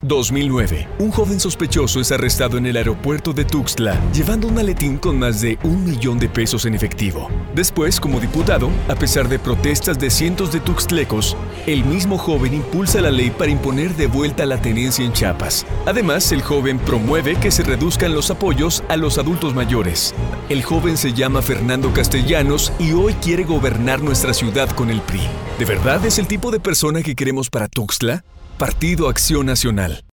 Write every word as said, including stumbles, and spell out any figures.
dos mil nueve. Un joven sospechoso es arrestado en el aeropuerto de Tuxtla, llevando un maletín con más de un millón de pesos en efectivo. Después, como diputado, a pesar de protestas de cientos de tuxtlecos, el mismo joven impulsa la ley para imponer de vuelta la tenencia en Chiapas. Además, el joven promueve que se reduzcan los apoyos a los adultos mayores. El joven se llama Fernando Castellanos y hoy quiere gobernar nuestra ciudad con el P R I. ¿De verdad es el tipo de persona que queremos para Tuxtla? Partido Acción Nacional.